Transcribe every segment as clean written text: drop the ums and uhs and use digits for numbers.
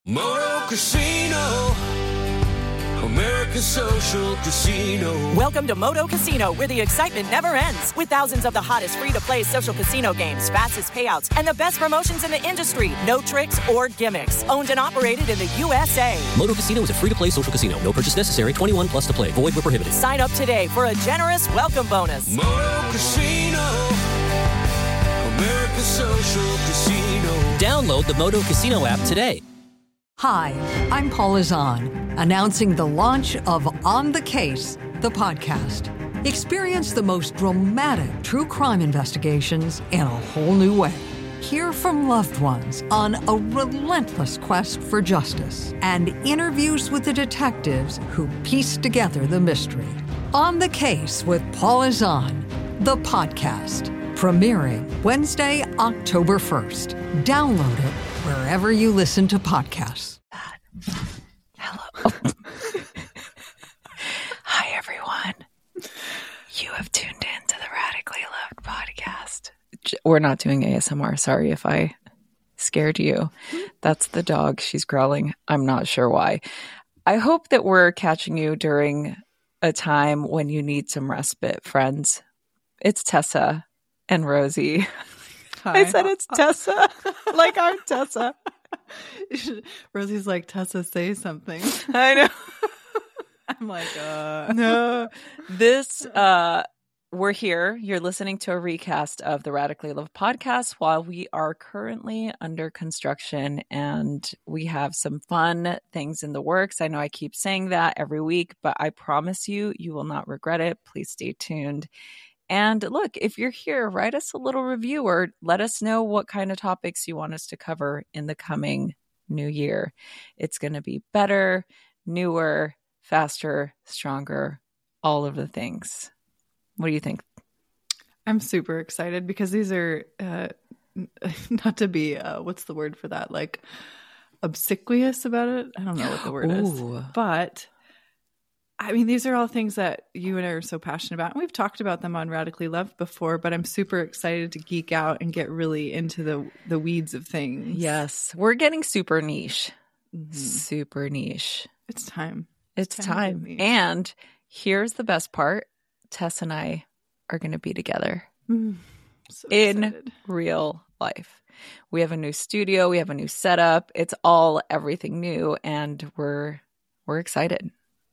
Moto Casino, America's social casino. Welcome to Moto Casino, where the excitement never ends. With thousands of the hottest free-to-play social casino games, fastest payouts, and the best promotions in the industry. No tricks or gimmicks. Owned and operated in the USA. Moto Casino is a free-to-play social casino. No purchase necessary. 21 plus to play. Void where prohibited. Sign up today for a generous welcome bonus. Moto Casino, America's social casino. Download the Moto Casino app today. Hi, I'm Paula Zahn, announcing the launch of On the Case, the podcast. Experience the most dramatic true crime investigations in a whole new way. Hear from loved ones on a relentless quest for justice and interviews with the detectives who piece together the mystery. On the Case with Paula Zahn, the podcast, premiering Wednesday, October 1st. Download it wherever you listen to podcasts. Hello. Hi, everyone. You have tuned in to the Radically Loved podcast. We're not doing ASMR. Sorry if I scared you. That's the dog. She's growling. I'm not sure why. I hope that we're catching you during a time when you need some respite, friends. It's Tessa and Rosie. Hi. I said it's Tessa, like I'm Tessa. Rosie's like, Tessa, say something. I know. I'm like, No. This, we're here. You're listening to a recast of the Radically Loved podcast while we are currently under construction and we have some fun things in the works. I know I keep saying that every week, but I promise you, you will not regret it. Please stay tuned. And look, if you're here, write us a little review or let us know what kind of topics you want us to cover in the coming new year. It's going to be better, newer, faster, stronger, all of the things. What do you think? I'm super excited because these are, not to be, what's the word for that? Like obsequious about it? I don't know what the word is. But I mean, these are all things that you and I are so passionate about. And we've talked about them on Radically Loved before, but I'm super excited to geek out and get really into the weeds of things. Yes, we're getting super niche. Mm-hmm. Super niche. It's time. It's time. And here's the best part. Tess and I are going to be together So in excited. real life. We have a new studio. We have a new setup. It's all everything new. And we're excited.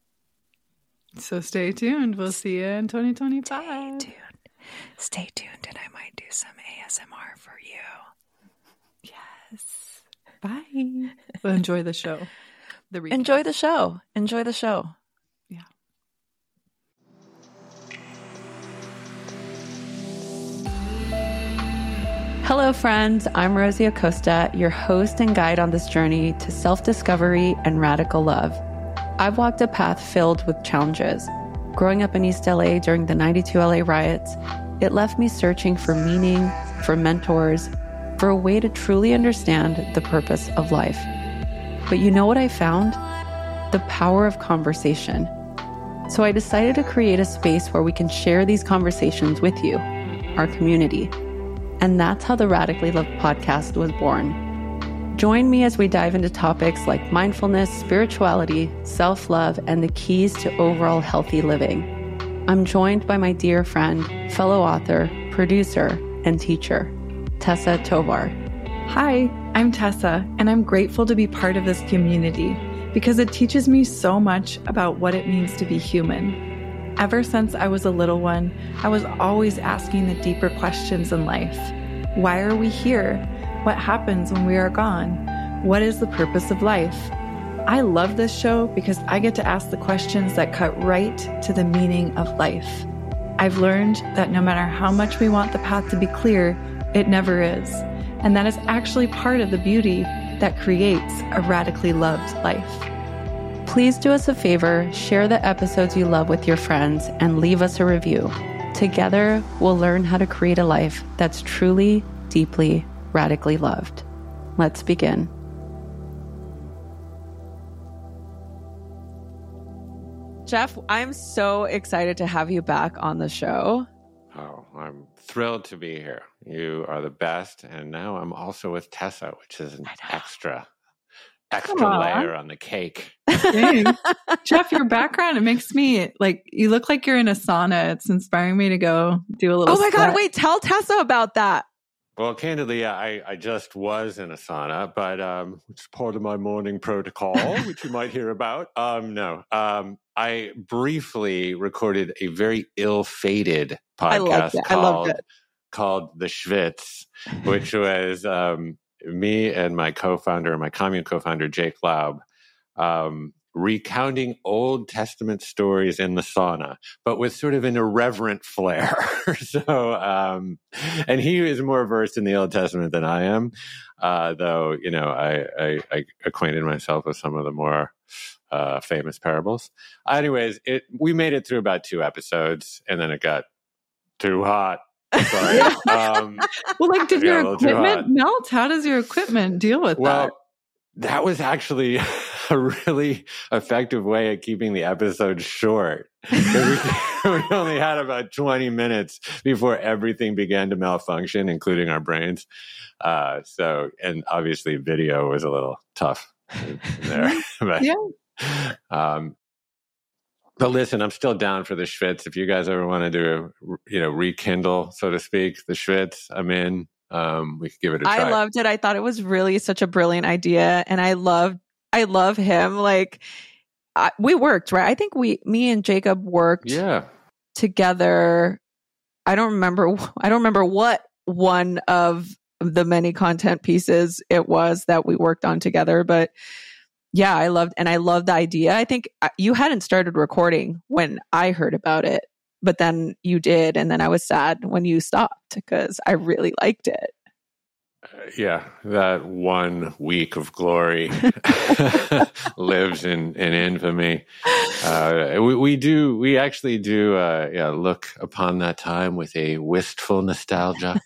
So stay tuned. We'll see you in 2025. Stay tuned, and I might do some ASMR for you. Yes. Bye. Well, enjoy the show. Enjoy the show. Yeah. Hello, friends. I'm Rosie Acosta, your host and guide on this journey to self-discovery and radical love. I've walked a path filled with challenges. Growing up in East LA during the 92 LA riots, it left me searching for meaning, for mentors, for a way to truly understand the purpose of life. But you know what I found? The power of conversation. So I decided to create a space where we can share these conversations with you, our community. And that's how the Radically Loved podcast was born. Join me as we dive into topics like mindfulness, spirituality, self-love, and the keys to overall healthy living. I'm joined by my dear friend, fellow author, producer, and teacher, Tessa Tovar. Hi, I'm Tessa, and I'm grateful to be part of this community because it teaches me so much about what it means to be human. Ever since I was a little one, I was always asking the deeper questions in life. Why are we here? What happens when we are gone? What is the purpose of life? I love this show because I get to ask the questions that cut right to the meaning of life. I've learned that no matter how much we want the path to be clear, it never is. And that is actually part of the beauty that creates a radically loved life. Please do us a favor, share the episodes you love with your friends, and leave us a review. Together, we'll learn how to create a life that's truly, deeply, radically loved. Let's begin. Jeff, I'm so excited to have you back on the show. Oh, I'm thrilled to be here. You are the best. And now I'm also with Tessa, which is an extra extra layer on the cake. Dang. Jeff, your background, it makes me like, you look like you're in a sauna. It's inspiring me to go do a little Oh my God, sweat. wait, tell Tessa about that. Well, candidly, I just was in a sauna, but which is part of my morning protocol, which you might hear about. I briefly recorded a very ill-fated podcast called The Schwitz, which was me and my co-founder, my commune co-founder, Jake Laub, recounting Old Testament stories in the sauna, but with sort of an irreverent flair. And he is more versed in the Old Testament than I am, though, I acquainted myself with some of the more famous parables. Anyways, we made it through about 2 episodes, and then it got too hot. Sorry. Did your equipment melt? How does your equipment deal with that? That was actually a really effective way of keeping the episode short. We only had about 20 minutes before everything began to malfunction, including our brains. And obviously video was a little tough there. But listen, I'm still down for the Schwitz. If you guys ever want to do rekindle, so to speak, the Schwitz, I'm in. We could give it a try. I loved it. I thought it was really such a brilliant idea. And I love him. Like, we worked, right? I think me and Jacob worked together. I don't remember what one of the many content pieces it was that we worked on together, but yeah, I loved the idea. I think you hadn't started recording when I heard about it, but then you did. And then I was sad when you stopped because I really liked it. That 1 week of glory lives in infamy. We actually do look upon that time with a wistful nostalgia.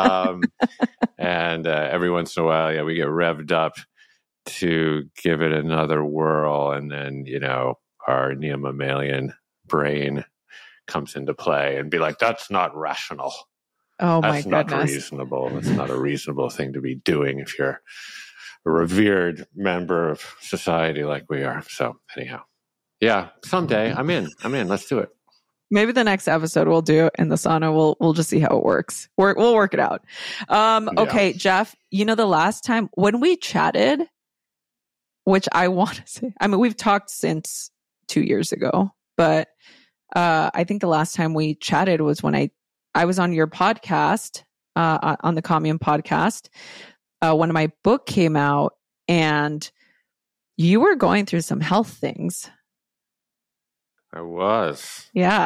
And every once in a while, we get revved up to give it another whirl, and then our neo-mammalian brain comes into play and be like, that's not rational. Oh my goodness. That's not reasonable. That's not a reasonable thing to be doing if you're a revered member of society like we are. So anyhow, someday I'm in. Let's do it. Maybe the next episode we'll do it in the sauna. We'll just see how it works. We'll work it out. Okay, Jeff, the last time when we chatted, which I want to say, we've talked since 2 years ago, but I think the last time we chatted was when I was on your podcast, on the Commune podcast, when my book came out, and you were going through some health things. I was. Yeah.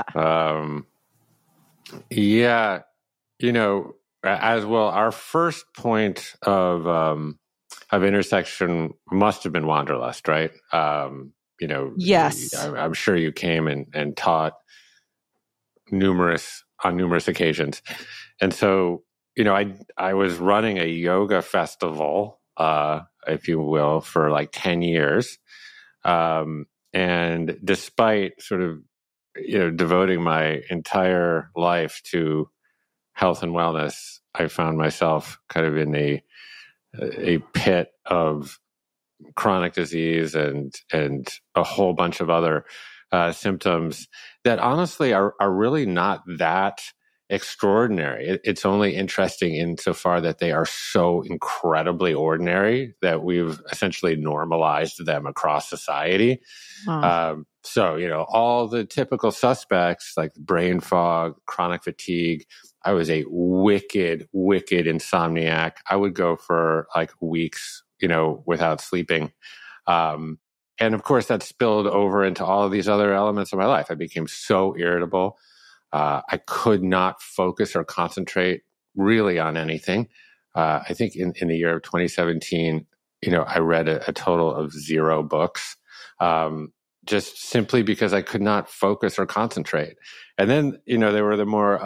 As well, our first point of intersection must have been Wanderlust, right? Yes. I'm sure you came and taught on numerous occasions. And so, I was running a yoga festival, if you will, for like 10 years. And despite sort of, devoting my entire life to health and wellness, I found myself kind of in a pit of chronic disease and a whole bunch of other symptoms that honestly are really not that extraordinary. It's only interesting insofar that they are so incredibly ordinary that we've essentially normalized them across society. So, all the typical suspects like brain fog, chronic fatigue. I was a wicked insomniac. I would go for like weeks, without sleeping. And of course, that spilled over into all of these other elements of my life. I became so irritable. I could not focus or concentrate really on anything. I think in the year of 2017, I read a total of 0 books, just simply because I could not focus or concentrate. And then, there were the more,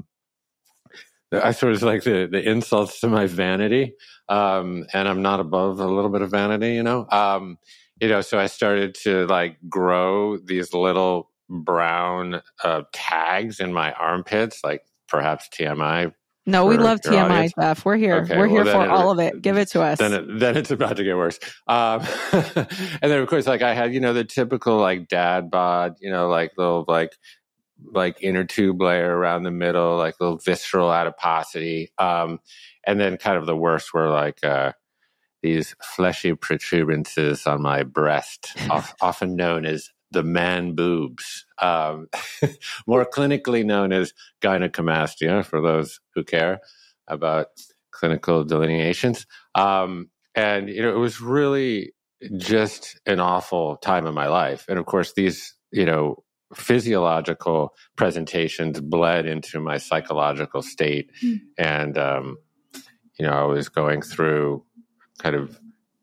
I sort of like the insults to my vanity. And I'm not above a little bit of vanity, so I started to like grow these little brown tags in my armpits, like perhaps TMI, No, we love TMI stuff. We're here. Okay, We're here for all of it. Give it to us. Then it's about to get worse. And then of course, like I had, the typical like dad bod, like little like inner tube layer around the middle, like little visceral adiposity. And then kind of the worst were like these fleshy protuberances on my breast, often known as the man boobs, more clinically known as gynecomastia for those who care about clinical delineations. And, it was really just an awful time in my life. And of course, these, physiological presentations bled into my psychological state. And, I was going through kind of,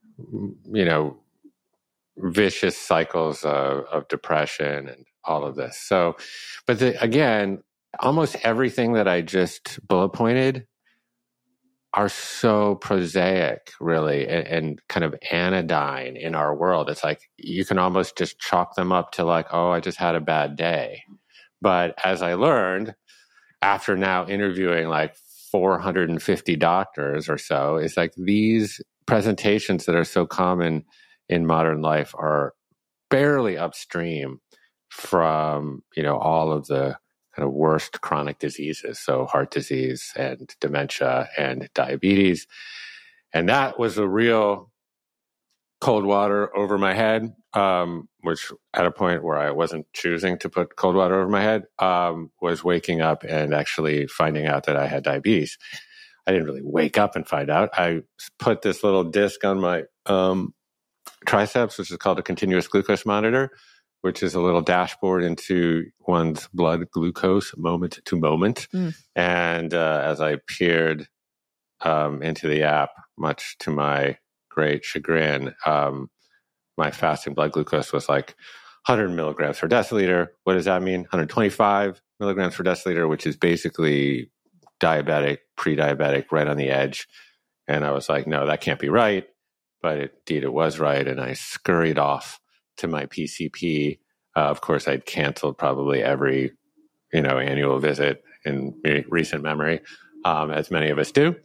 vicious cycles of depression and all of this. So, but again, almost everything that I just bullet pointed are so prosaic, really, and kind of anodyne in our world. It's like you can almost just chalk them up to like, oh, I just had a bad day. But as I learned after now interviewing like 450 doctors or so, it's like these presentations that are so common in modern life are barely upstream from, all of the kind of worst chronic diseases. So heart disease and dementia and diabetes. And that was a real cold water over my head, which at a point where I wasn't choosing to put cold water over my head, was waking up and actually finding out that I had diabetes. I didn't really wake up and find out. I put this little disc on my triceps, which is called a continuous glucose monitor, which is a little dashboard into one's blood glucose moment to moment. And as I peered into the app, much to my great chagrin, my fasting blood glucose was like 100 milligrams per deciliter. What does that mean? 125 milligrams per deciliter, which is basically diabetic, pre-diabetic, right on the edge. And I was like, no, that can't be right. But indeed, it was right. And I scurried off to my PCP. Of course, I'd canceled probably every, annual visit in recent memory, as many of us do.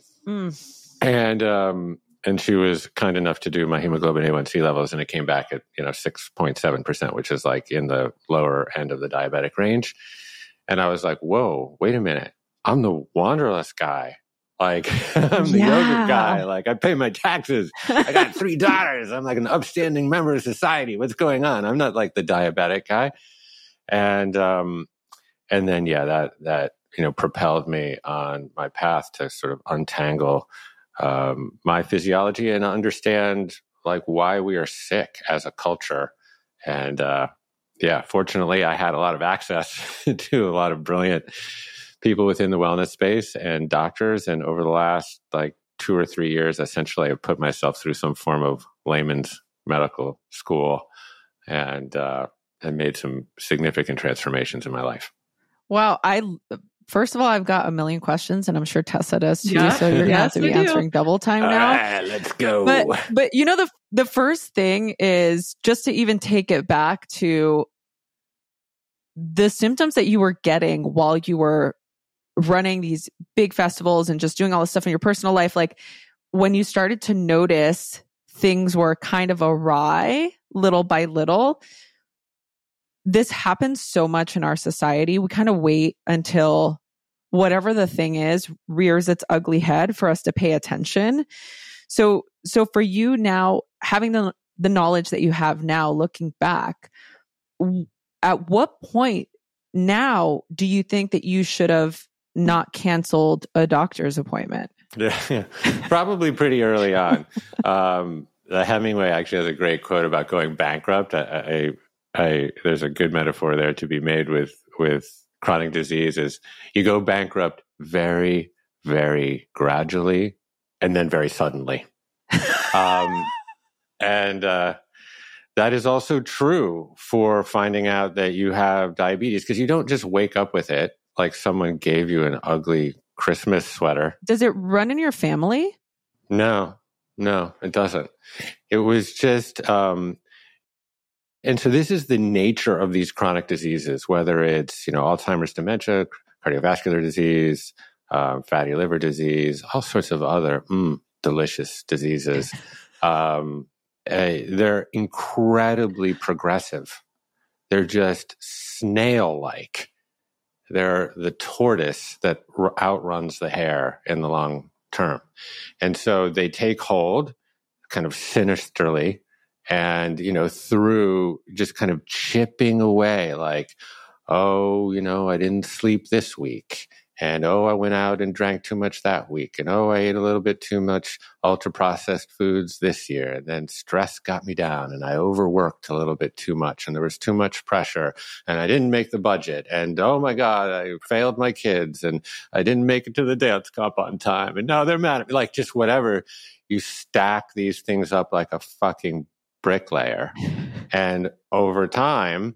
And she was kind enough to do my hemoglobin A1C levels, and it came back at 6.7%, which is like in the lower end of the diabetic range. And I was like, whoa, wait a minute. I'm the Wanderlust guy. Like, I'm the yogurt guy. Like, I pay my taxes. I got 3 daughters. I'm like an upstanding member of society. What's going on? I'm not like the diabetic guy. And then, that propelled me on my path to sort of untangle my physiology and understand like why we are sick as a culture. And fortunately, I had a lot of access to a lot of brilliant people within the wellness space and doctors. And over the last like 2 or 3 years, essentially, I've put myself through some form of layman's medical school and made some significant transformations in my life. Wow. First of all, I've got a million questions, and I'm sure Tessa does too. Yeah. So you're going to have to be answering double time now. All right, let's go. But the first thing is just to even take it back to the symptoms that you were getting while you were running these big festivals and just doing all this stuff in your personal life. Like when you started to notice things were kind of awry little by little, this happens so much in our society. We kind of wait until whatever the thing is rears its ugly head for us to pay attention. So for you now, having the knowledge that you have now, looking back, at what point now do you think that you should have not canceled a doctor's appointment? Yeah, probably pretty early on. Hemingway actually has a great quote about going bankrupt. There's a good metaphor there to be made with chronic disease is you go bankrupt very, very gradually and then very suddenly. And that is also true for finding out that you have diabetes, because you don't just wake up with it like someone gave you an ugly Christmas sweater. Does it run in your family? No, it doesn't. It was just, and so this is the nature of these chronic diseases, whether it's, Alzheimer's, dementia, cardiovascular disease, fatty liver disease, all sorts of other delicious diseases. They're incredibly progressive. They're just snail-like. They're the tortoise that outruns the hare in the long term. And so they take hold kind of sinisterly and, through just kind of chipping away like, oh, I didn't sleep this week. And, oh, I went out and drank too much that week. And, oh, I ate a little bit too much ultra-processed foods this year. And then stress got me down and I overworked a little bit too much. And there was too much pressure. And I didn't make the budget. And, oh, my God, I failed my kids. And I didn't make it to the dance comp on time. And now they're mad at me. Like, just whatever. You stack these things up like a fucking bricklayer. And over time,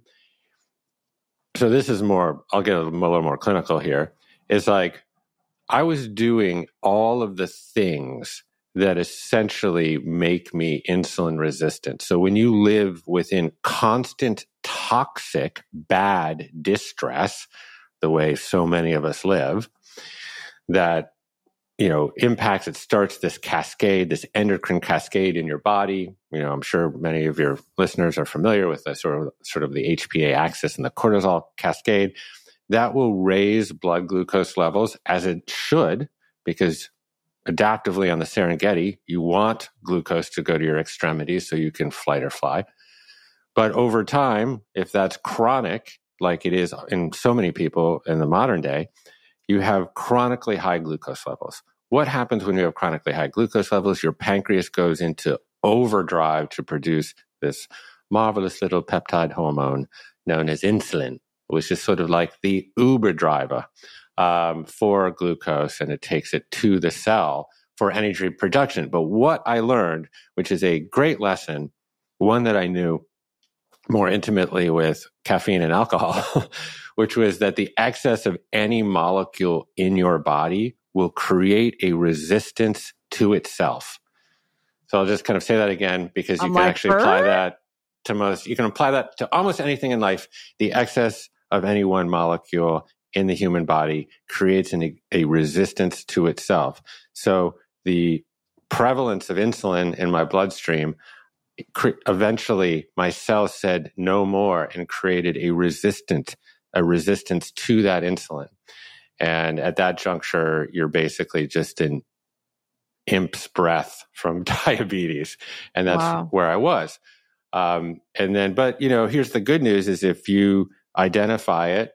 so this is more, I'll get a little more clinical here. It's like I was doing all of the things that essentially make me insulin resistant. So when you live within constant toxic, bad distress, the way so many of us live, that, impacts, it starts this cascade, this endocrine cascade in your body. I'm sure many of your listeners are familiar with the sort of the HPA axis and the cortisol cascade. That will raise blood glucose levels, as it should, because adaptively on the Serengeti, you want glucose to go to your extremities so you can flight or fly. But over time, if that's chronic, like it is in so many people in the modern day, you have chronically high glucose levels. What happens when you have chronically high glucose levels? Your pancreas goes into overdrive to produce this marvelous little peptide hormone known as insulin, which is sort of like the Uber driver for glucose, and it takes it to the cell for energy production. But what I learned, which is a great lesson, one that I knew more intimately with caffeine and alcohol, which was that the excess of any molecule in your body will create a resistance to itself. So I'll just kind of say that again, because you can actually apply that you can apply that to almost anything in life. The excess of any one molecule in the human body creates a resistance to itself. So the prevalence of insulin in my bloodstream, eventually my cells said no more and created a resistance to that insulin. And at that juncture, you're basically just an imp's breath from diabetes. And that's where I was. But here's the good news is if you identify it,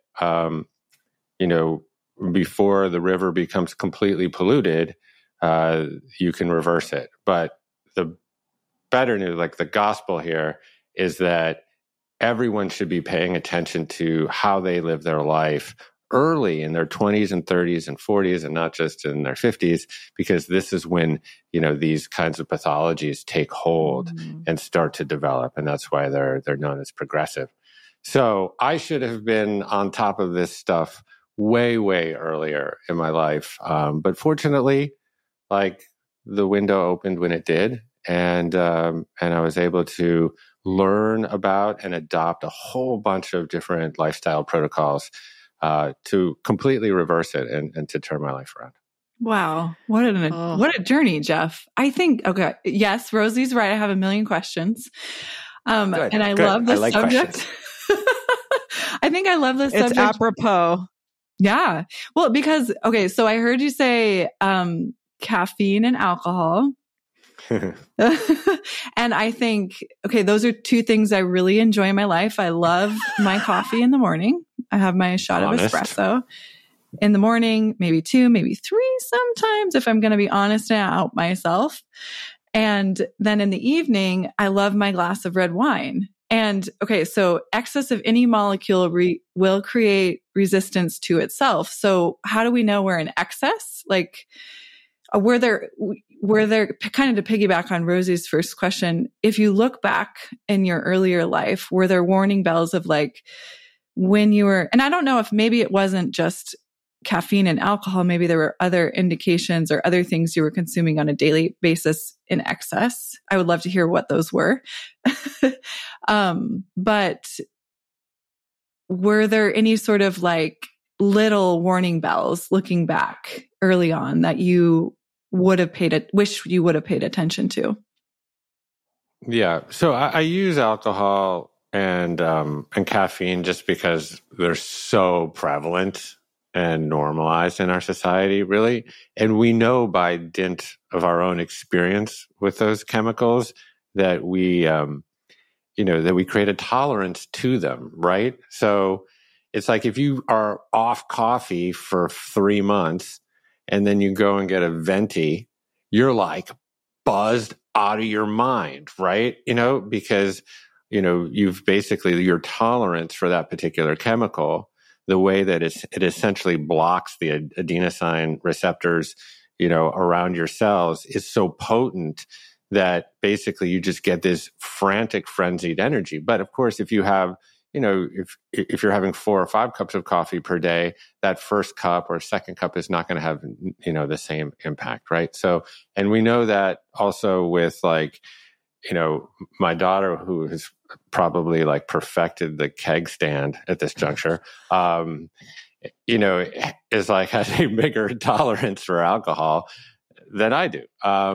before the river becomes completely polluted, you can reverse it. But the better news, like the gospel here, is that everyone should be paying attention to how they live their life early in their 20s and 30s and 40s, and not just in their 50s, because this is when, these kinds of pathologies take hold and start to develop. And that's why they're known as progressive. So I should have been on top of this stuff way, way earlier in my life. But fortunately, like the window opened when it did. And I was able to learn about and adopt a whole bunch of different lifestyle protocols to completely reverse it and to turn my life around. Wow. What a journey, Jeff. I think, okay. Yes, Rosie's right. I have a million questions. And I love the subject. I think I love this subject. It's apropos. Yeah. Well, because, okay, so I heard you say caffeine and alcohol. And I think, okay, those are two things I really enjoy in my life. I love my coffee in the morning. I have my shot of espresso in the morning, maybe 2, maybe 3 sometimes, if I'm going to be honest and out myself. And then in the evening, I love my glass of red wine. And okay, so excess of any molecule will create resistance to itself. So how do we know we're in excess? Like, were there kind of to piggyback on Rosie's first question, if you look back in your earlier life, were there warning bells of like when you were, and I don't know if maybe it wasn't just caffeine and alcohol, maybe there were other indications or other things you were consuming on a daily basis in excess. I would love to hear what those were. But were there any sort of like little warning bells looking back early on that you would have wish you would have paid attention to? Yeah. So I use alcohol and caffeine just because they're so prevalent and normalized in our society, really. And we know by dint of our own experience with those chemicals that we, that we create a tolerance to them, right? So it's like if you are off coffee for 3 months and then you go and get a venti, you're like buzzed out of your mind, right? Because, you've basically, your tolerance for that particular chemical, the way that it essentially blocks the adenosine receptors, around your cells is so potent that basically you just get this frantic, frenzied energy. But of course, if you have, if you're having 4 or 5 cups of coffee per day, that first cup or second cup is not going to have, the same impact, right? So, and we know that also with my daughter, who has probably perfected the keg stand at this juncture, is has a bigger tolerance for alcohol than I do.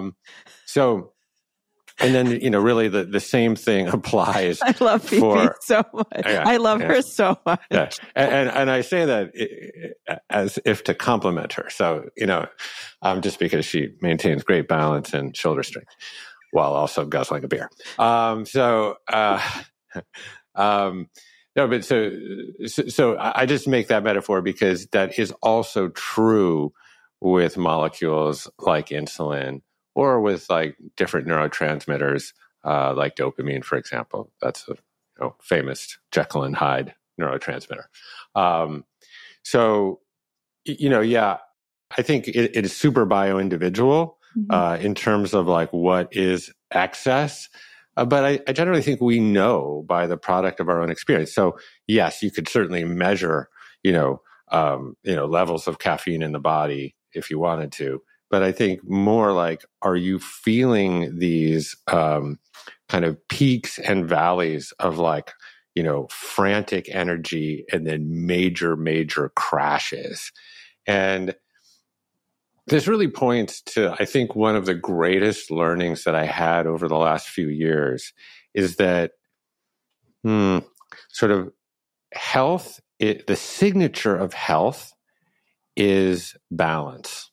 And then, really the same thing applies. I love Phoebe so much. Yeah, I love her so much. Yeah. And I say that as if to compliment her. So, just because she maintains great balance and shoulder strength while also guzzling a beer. No, but so I just make that metaphor because that is also true with molecules like insulin, or with different neurotransmitters, like dopamine, for example. That's a famous Jekyll and Hyde neurotransmitter. I think it is super bio-individual in terms of what is excess. But I generally think we know by the product of our own experience. So yes, you could certainly measure, levels of caffeine in the body if you wanted to. But I think more are you feeling these kind of peaks and valleys of frantic energy and then major, major crashes? And this really points to, I think, one of the greatest learnings that I had over the last few years is that sort of health, the signature of health is balance.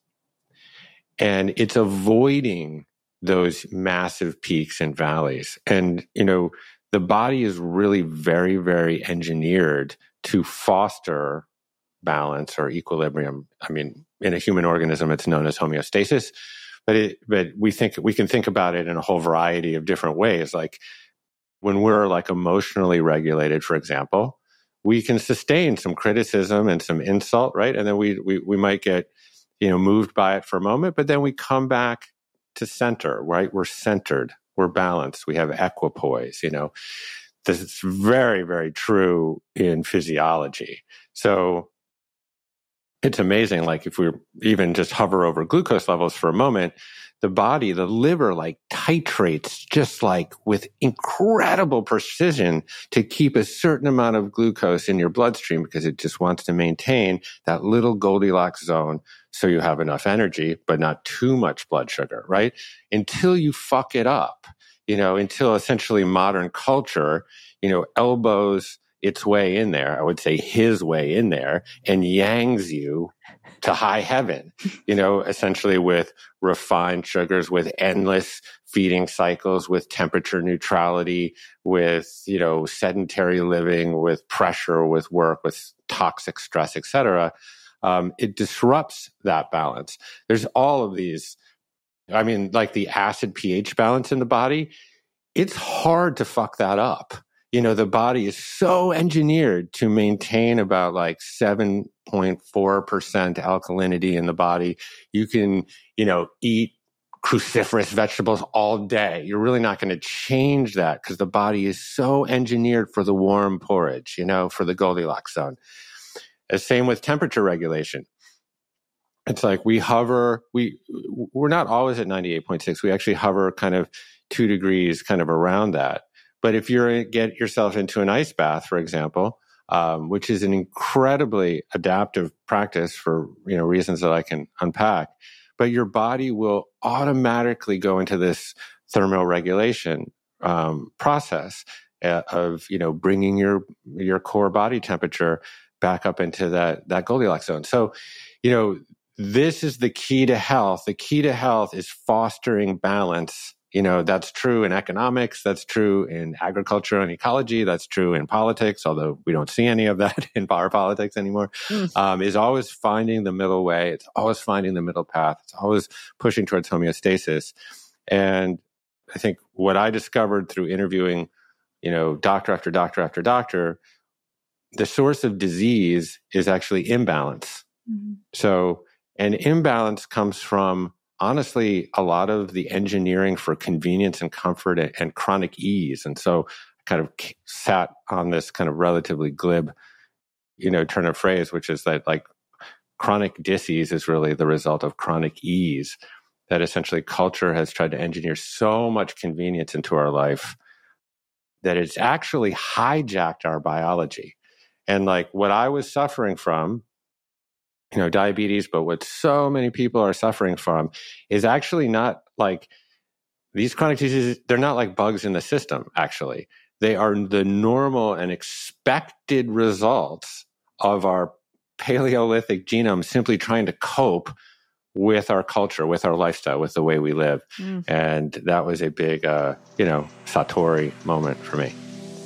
And it's avoiding those massive peaks and valleys. And, the body is really very, very engineered to foster balance or equilibrium. I mean, in a human organism, it's known as homeostasis, but we can think about it in a whole variety of different ways. Like when we're emotionally regulated, for example, we can sustain some criticism and some insult, right? And then we might get moved by it for a moment, but then we come back to center, right? We're centered, we're balanced, we have equipoise, This is very, very true in physiology. So it's amazing, if we even just hover over glucose levels for a moment, the body, the liver, titrates just with incredible precision to keep a certain amount of glucose in your bloodstream because it just wants to maintain that little Goldilocks zone so you have enough energy, but not too much blood sugar, right? Until you fuck it up, until essentially modern culture, elbows its way in there, I would say his way in there, and yangs you to high heaven, essentially with refined sugars, with endless feeding cycles, with temperature neutrality, with, sedentary living, with pressure, with work, with toxic stress, etc. It disrupts that balance. There's all of these, the acid pH balance in the body, it's hard to fuck that up. The body is so engineered to maintain about 7.4% alkalinity in the body. You can, eat cruciferous vegetables all day. You're really not going to change that because the body is so engineered for the warm porridge, for the Goldilocks zone. Same with temperature regulation. It's we're not always at 98.6. We actually hover kind of 2 degrees kind of around that. But if you get yourself into an ice bath, for example, which is an incredibly adaptive practice for reasons that I can unpack. But your body will automatically go into this thermoregulation process of bringing your core body temperature back up into that Goldilocks zone. So, this is the key to health. The key to health is fostering balance. That's true in economics. That's true in agriculture and ecology. That's true in politics, although we don't see any of that in our politics anymore. Is always finding the middle way. It's always finding the middle path. It's always pushing towards homeostasis. And I think what I discovered through interviewing, doctor after doctor after doctor, the source of disease is actually imbalance. Mm-hmm. So an imbalance comes from, honestly, a lot of the engineering for convenience and comfort and chronic ease. And so I kind of sat on this kind of relatively glib, turn of phrase, which is that like chronic dis-ease is really the result of chronic ease, that essentially culture has tried to engineer so much convenience into our life that it's actually hijacked our biology. And like what I was suffering from, diabetes, but what so many people are suffering from is actually not like these chronic diseases. They're not like bugs in the system, actually. They are the normal and expected results of our Paleolithic genome simply trying to cope with our culture, with our lifestyle, with the way we live. And that was a big, Satori moment for me.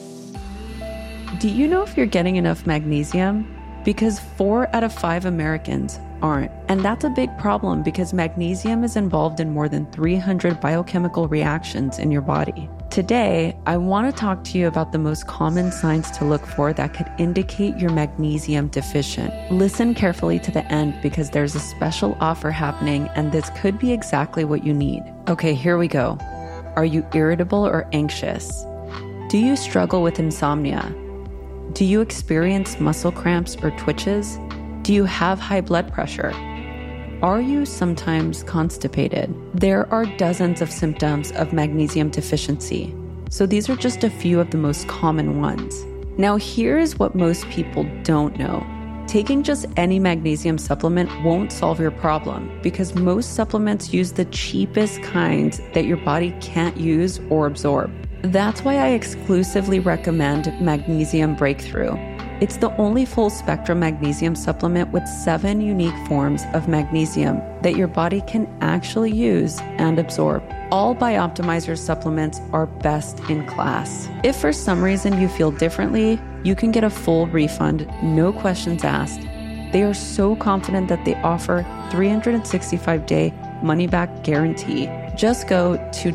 Do you know if you're getting enough magnesium? Because 4 out of 5 Americans aren't. And that's a big problem because magnesium is involved in more than 300 biochemical reactions in your body. Today, I want to talk to you about the most common signs to look for that could indicate you're magnesium deficient. Listen carefully to the end because there's a special offer happening and this could be exactly what you need. Okay, here we go. Are you irritable or anxious? Do you struggle with insomnia? Do you experience muscle cramps or twitches? Do you have high blood pressure? Are you sometimes constipated? There are dozens of symptoms of magnesium deficiency, so these are just a few of the most common ones. Now, here's what most people don't know. Taking just any magnesium supplement won't solve your problem because most supplements use the cheapest kinds that your body can't use or absorb. That's why I exclusively recommend Magnesium Breakthrough. It's the only full-spectrum magnesium supplement with 7 unique forms of magnesium that your body can actually use and absorb. All Bioptimizer supplements are best in class. If for some reason you feel differently, you can get a full refund, no questions asked. They are so confident that they offer 365-day money-back guarantee. Just go to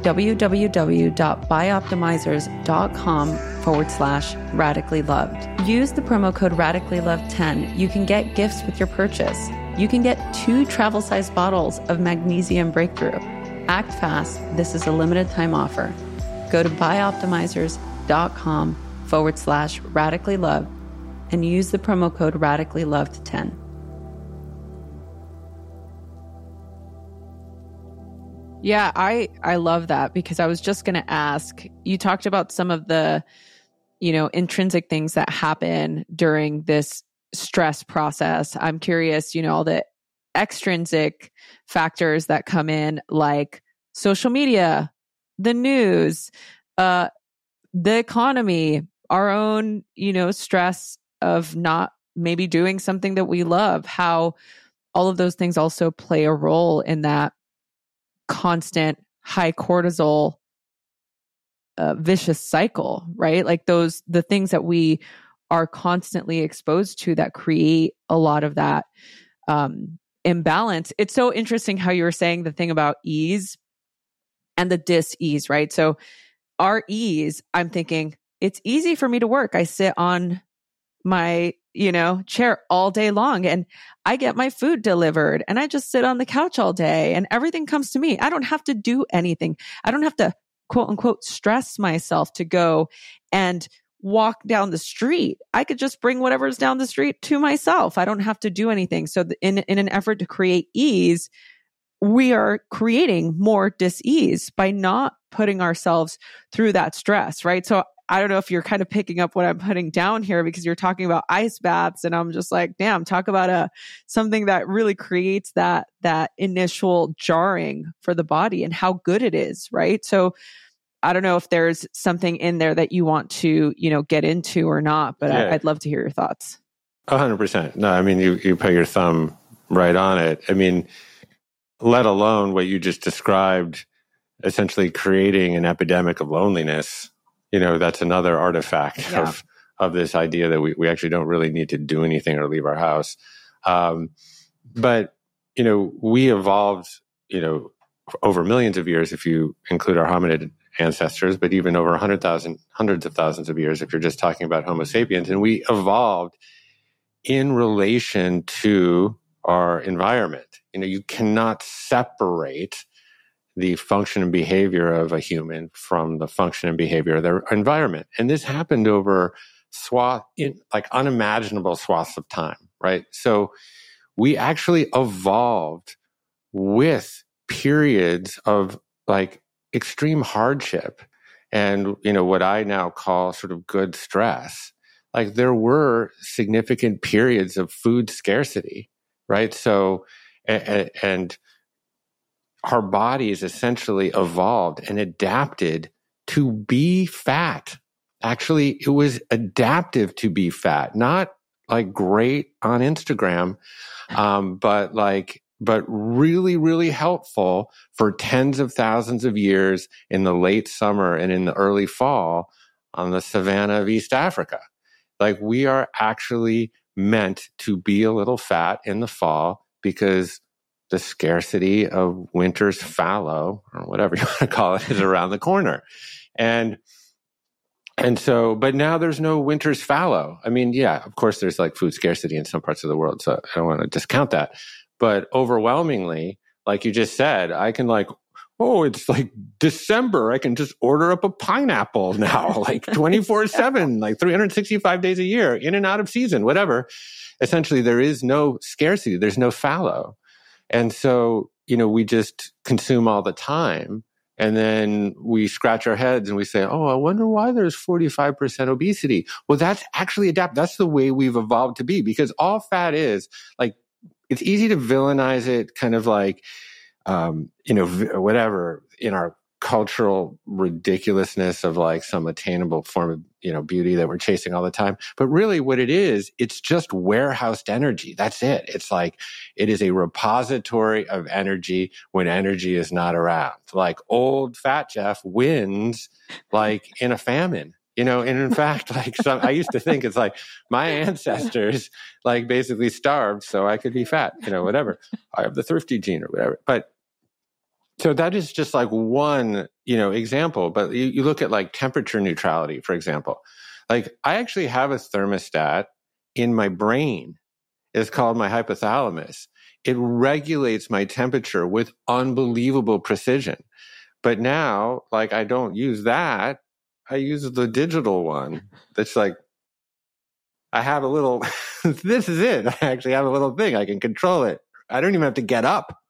www.bioptimizers.com/radically loved. Use the promo code radicallyloved10. You can get gifts with your purchase. You can get 2 travel-sized bottles of Magnesium Breakthrough. Act fast. This is a limited time offer. Go to bioptimizers.com/radically loved and use the promo code radically loved 10. Yeah, I love that because I was just going to ask, you talked about some of the, intrinsic things that happen during this stress process. I'm curious, all the extrinsic factors that come in like social media, the news, the economy, our own, stress of not maybe doing something that we love, how all of those things also play a role in that constant high cortisol vicious cycle, right? Like the things that we are constantly exposed to that create a lot of that imbalance. It's so interesting how you were saying the thing about ease and the dis-ease, right? So our ease, I'm thinking it's easy for me to work. I sit on my chair all day long and I get my food delivered and I just sit on the couch all day and everything comes to me. I don't have to do anything. I don't have to quote unquote stress myself to go and walk down the street. I could just bring whatever's down the street to myself. I don't have to do anything. So in an effort to create ease, we are creating more dis-ease by not putting ourselves through that stress, right? So I don't know if you're kind of picking up what I'm putting down here, because you're talking about ice baths, and I'm just like, damn, talk about something that really creates that initial jarring for the body and how good it is, right? So I don't know if there's something in there that you want to, get into or not, but I'd love to hear your thoughts. 100%. No, I mean, you put your thumb right on it. I mean, let alone what you just described, essentially creating an epidemic of loneliness. That's another artifact of this idea that we actually don't really need to do anything or leave our house. But we evolved, over millions of years, if you include our hominid ancestors, but even over hundreds of thousands of years, if you're just talking about Homo sapiens. And we evolved in relation to our environment. You cannot separate the function and behavior of a human from the function and behavior of their environment. And this happened over unimaginable swaths of time, right? So we actually evolved with periods of extreme hardship and, what I now call sort of good stress. There were significant periods of food scarcity, right? So, and our bodies essentially evolved and adapted to be fat. Actually, it was adaptive to be fat, not great on Instagram, but really, really helpful for tens of thousands of years in the late summer and in the early fall on the savanna of East Africa. We are actually meant to be a little fat in the fall because the scarcity of winter's fallow, or whatever you want to call it, is around the corner. And so, but now there's no winter's fallow. I mean, yeah, of course there's food scarcity in some parts of the world, so I don't want to discount that. But overwhelmingly, like you just said, I can it's December. I can just order up a pineapple now, 24/7, 365 days a year, in and out of season, whatever. Essentially, there is no scarcity. There's no fallow. And so, we just consume all the time. And then we scratch our heads and we say, oh, I wonder why there's 45% obesity. Well, that's actually that's the way we've evolved to be, because all fat is it's easy to villainize it, kind of whatever, in our cultural ridiculousness of some attainable form of, beauty that we're chasing all the time. But really what it is, it's just warehoused energy. That's it. It's it is a repository of energy when energy is not around. Old fat Jeff wins in a famine. And in fact, I used to think it's my ancestors basically starved so I could be fat, whatever. I have the thrifty gene or whatever. But so that is just one, example. But you look at temperature neutrality, for example. I actually have a thermostat in my brain. It's called my hypothalamus. It regulates my temperature with unbelievable precision. But now, I don't use that. I use the digital one. That's I have a little, this is it. I actually have a little thing. I can control it. I don't even have to get up,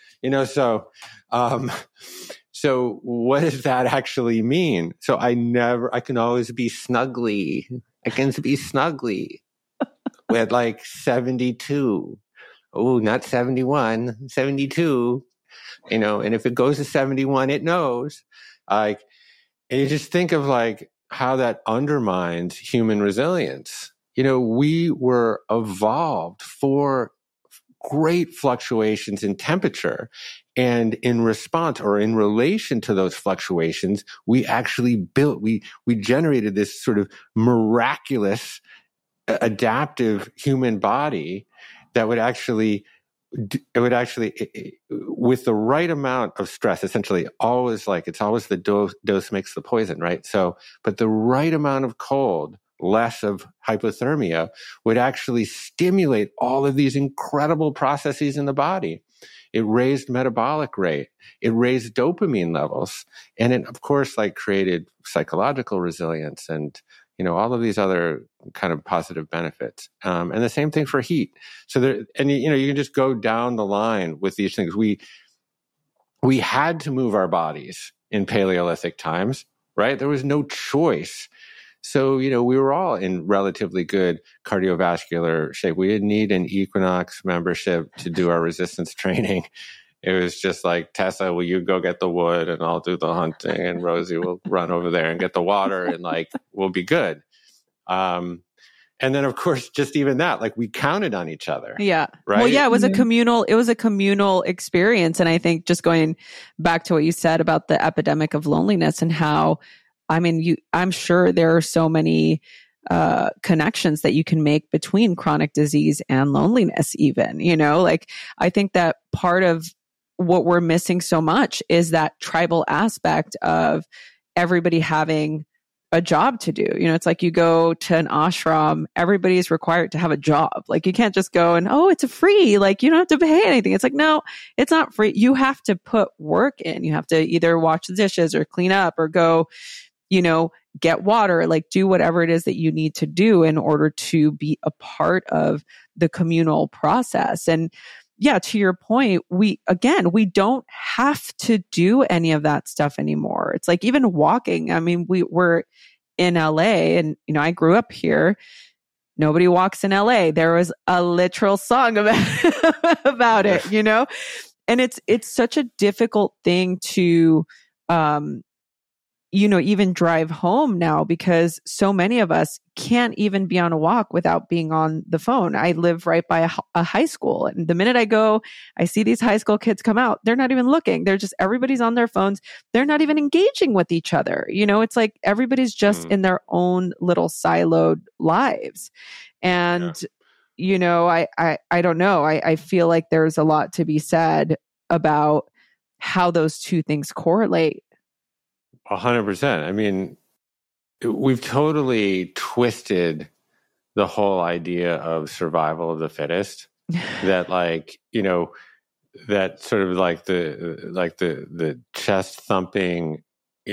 so what does that actually mean? So I can always be snuggly. I can be snuggly with 72. Oh, not 71, 72, and if it goes to 71, it knows. And you just think of how that undermines human resilience. We were evolved for great fluctuations in temperature. And in response or in relation to those fluctuations, we actually we generated this sort of miraculous adaptive human body that would actually, with the right amount of stress, essentially always it's always the dose makes the poison, right? So, but the right amount of cold, less of hypothermia, would actually stimulate all of these incredible processes in the body. It raised metabolic rate. It raised dopamine levels. And it, of course, created psychological resilience and, all of these other kind of positive benefits. And the same thing for heat. So there, and you can just go down the line with these things. We had to move our bodies in Paleolithic times, right? There was no choice. So, we were all in relatively good cardiovascular shape. We didn't need an Equinox membership to do our resistance training. It was just like, Tessa, will you go get the wood and I'll do the hunting, and Rosie will run over there and get the water, and we'll be good. And then, of course, just even that, we counted on each other. Yeah. Right. Well, yeah, it was a communal experience. And I think just going back to what you said about the epidemic of loneliness and how, I'm sure there are so many connections that you can make between chronic disease and loneliness even, I think that part of what we're missing so much is that tribal aspect of everybody having a job to do. It's like you go to an ashram, everybody's required to have a job. You can't just go and, it's a free, you don't have to pay anything. It's like, no, it's not free. You have to put work in. You have to either wash the dishes or clean up or go, get water, do whatever it is that you need to do in order to be a part of the communal process. And yeah, to your point, we don't have to do any of that stuff anymore. It's like even walking. We're in LA and, I grew up here. Nobody walks in LA. There was a literal song about it, and it's such a difficult thing to, even drive home now because so many of us can't even be on a walk without being on the phone. I live right by a high school. And the minute I go, I see these high school kids come out. They're not even looking. Everybody's on their phones. They're not even engaging with each other. It's like everybody's just in their own little siloed lives. And, I don't know. I feel like there's a lot to be said about how those two things correlate. 100%. We've totally twisted the whole idea of survival of the fittest. That that sort of the chest thumping,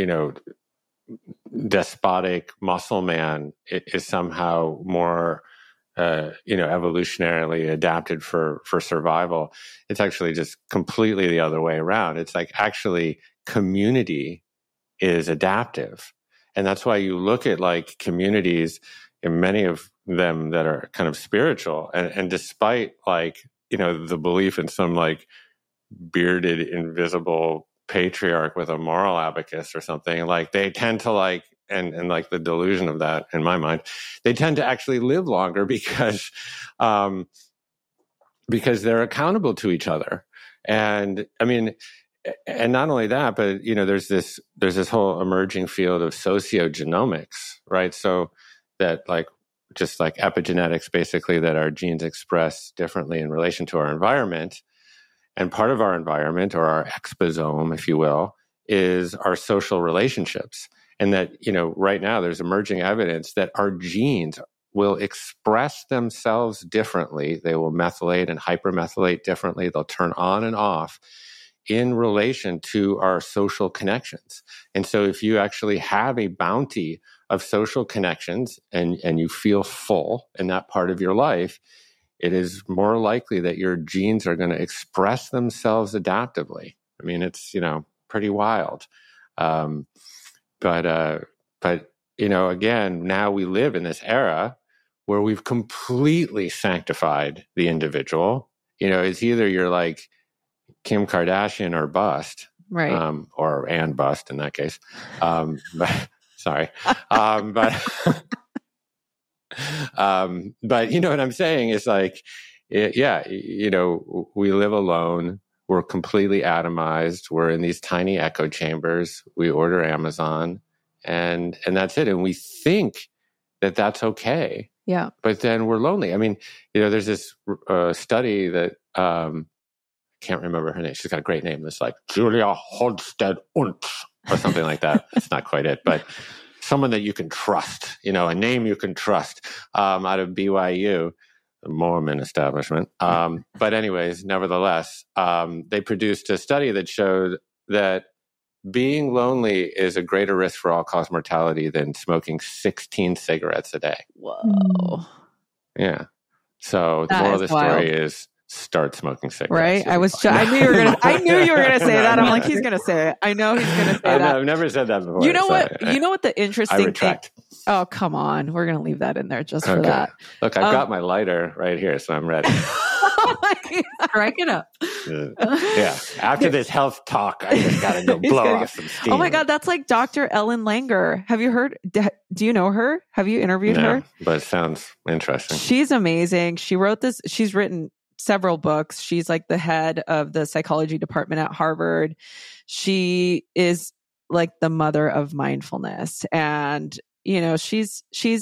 despotic muscle man is somehow more, evolutionarily adapted for survival. It's actually just completely the other way around. It's actually community is adaptive. And that's why you look at communities, and many of them that are kind of spiritual, and despite the belief in some bearded invisible patriarch with a moral abacus or something, they tend to and the delusion of that in my mind, they tend to actually live longer because they're accountable to each other. And and not only that, but there's this whole emerging field of sociogenomics, right? So that just epigenetics, basically, that our genes express differently in relation to our environment. And part of our environment, or our exposome, if you will, is our social relationships. And that, right now there's emerging evidence that our genes will express themselves differently. They will methylate and hypermethylate differently. They'll turn on and off in relation to our social connections. And so if you actually have a bounty of social connections and you feel full in that part of your life, it is more likely that your genes are going to express themselves adaptively. It's, pretty wild. But again, now we live in this era where we've completely sanctified the individual. It's either you're Kim Kardashian or bust, right? And bust in that case. But sorry, but you know what I'm saying is we live alone. We're completely atomized. We're in these tiny echo chambers. We order Amazon, and that's it. And we think that that's okay. Yeah. But then we're lonely. There's this study that. Can't remember her name. She's got a great name. It's Julia Hodstead Untz or something like that. It's not quite it, but someone that you can trust, a name you can trust, out of BYU, the Mormon establishment. But anyways, nevertheless, they produced a study that showed that being lonely is a greater risk for all-cause mortality than smoking 16 cigarettes a day. Whoa. Yeah. So the moral of the story is start smoking cigarettes. Right? I knew you were gonna say that. I'm like, he's gonna say it. I know he's gonna say that. I've never said that before. You know what? You know what the interesting I retract. thing? Oh, come on. We're gonna leave that in there just for Okay. that. Look, I've got my lighter right here, so I'm ready. Strike it up. Yeah. After this health talk, I just got to go blow off some steam. Oh my God, that's like Dr. Ellen Langer. Have you heard? Do you know her? Have you interviewed her? But it sounds interesting. She's amazing. She wrote this. She's written several books. She's like the head of the psychology department at Harvard. She is like the mother of mindfulness. And, you know, she's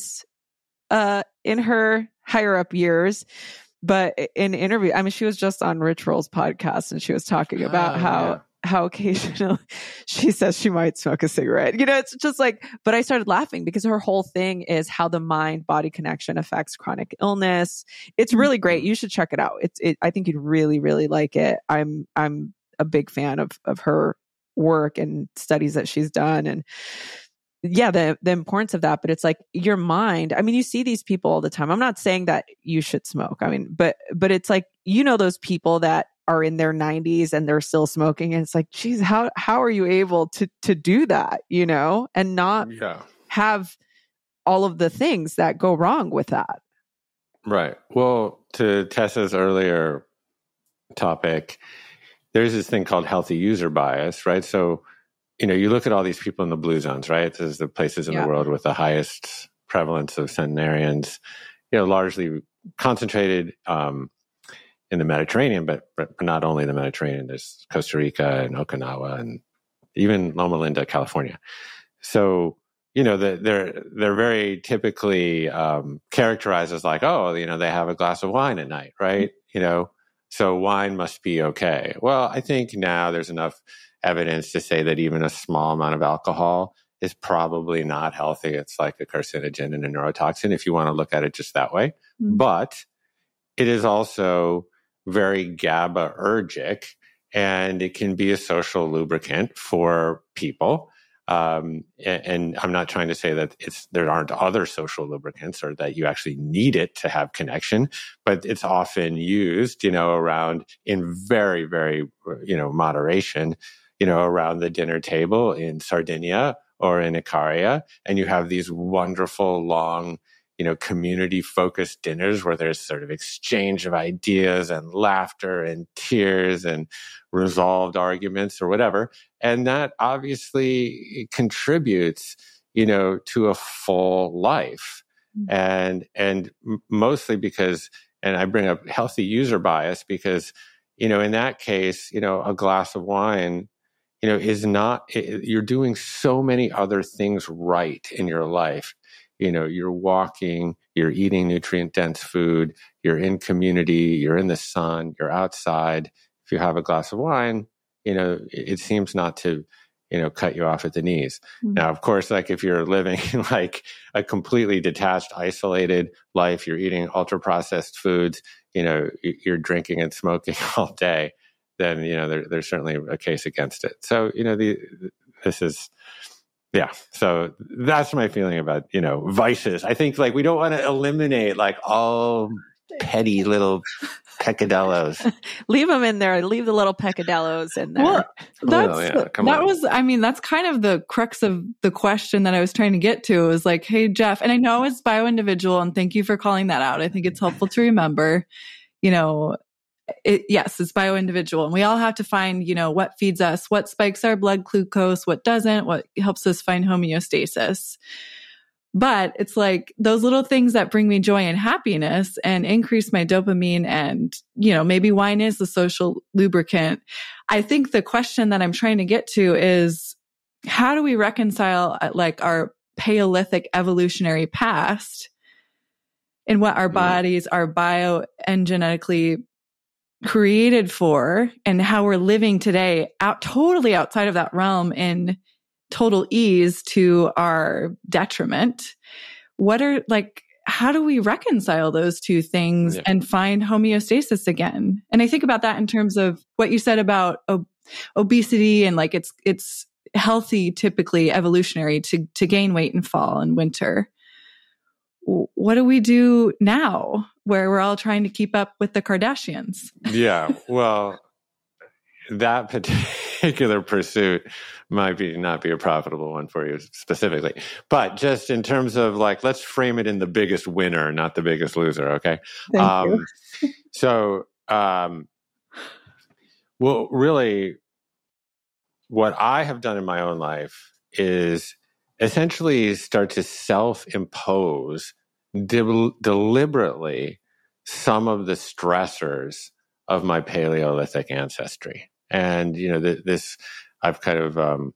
in her higher up years. But in interview, I mean, she was just on Rich Roll's podcast and she was talking about how occasionally she says she might smoke a cigarette. You know, it's just like, but I started laughing because her whole thing is how the mind-body connection affects chronic illness. It's really great. You should check it out. I think you'd really, really like it. I'm a big fan of her work and studies that she's done. And yeah, the importance of that, but it's like your mind. I mean, you see these people all the time. I'm not saying that you should smoke. I mean, but it's like, you know, those people that are in their 90s and they're still smoking. And it's like, geez, how are you able to do that, you know, and not have all of the things that go wrong with that? Right. Well, to Tessa's earlier topic, there's this thing called healthy user bias, right? So, you know, you look at all these people in the blue zones, right? This is the places in the world with the highest prevalence of centenarians, you know, largely concentrated in the Mediterranean, but not only the Mediterranean. There's Costa Rica and Okinawa and even Loma Linda, California. So, you know, they're very typically characterized as like, oh, you know, they have a glass of wine at night, right? You know, so wine must be okay. Well, I think now there's enough evidence to say that even a small amount of alcohol is probably not healthy. It's like a carcinogen and a neurotoxin if you want to look at it just that way. Mm-hmm. But it is also very GABAergic, and it can be a social lubricant for people. And I'm not trying to say that there aren't other social lubricants or that you actually need it to have connection, but it's often used, you know, around in very, very, you know, moderation, you know, around the dinner table in Sardinia or in Icaria. And you have these wonderful, long, you know, community-focused dinners where there's sort of exchange of ideas and laughter and tears and resolved arguments or whatever. And that obviously contributes, you know, to a full life. Mm-hmm. And mostly because, and I bring up healthy user bias because, you know, in that case, you know, a glass of wine, you know, is not, you're doing so many other things right in your life. You know, you're walking, you're eating nutrient-dense food, you're in community, you're in the sun, you're outside. If you have a glass of wine, you know, it seems not to, you know, cut you off at the knees. Mm-hmm. Now, of course, like if you're living like a completely detached, isolated life, you're eating ultra-processed foods, you know, you're drinking and smoking all day, then, you know, there's certainly a case against it. So, you know, this is... Yeah. So that's my feeling about, you know, vices. I think like we don't want to eliminate like all petty little peccadillos. Leave them in there. Leave the little peccadillos in there. Well, I mean, that's kind of the crux of the question that I was trying to get to is like, hey, Jeff, and I know it's bio-individual and thank you for calling that out. I think it's helpful to remember, you know, yes, it's bio-individual and we all have to find, you know, what feeds us, what spikes our blood glucose, what doesn't, what helps us find homeostasis. But it's like those little things that bring me joy and happiness and increase my dopamine and, you know, maybe wine is the social lubricant. I think the question that I'm trying to get to is how do we reconcile like our Paleolithic evolutionary past and what our bodies are bio and genetically created for and how we're living today totally outside of that realm in total ease to our detriment. How do we reconcile those two things and find homeostasis again? And I think about that in terms of what you said about obesity and like it's healthy, typically evolutionary to gain weight in fall and winter. what do we do now where we're all trying to keep up with the Kardashians? Yeah, well, that particular pursuit might not be a profitable one for you specifically. But just in terms of like, let's frame it in the biggest winner, not the biggest loser, okay? Thank you. So, well, really, what I have done in my own life is essentially start to self-impose deliberately some of the stressors of my Paleolithic ancestry. And, this, I've kind of,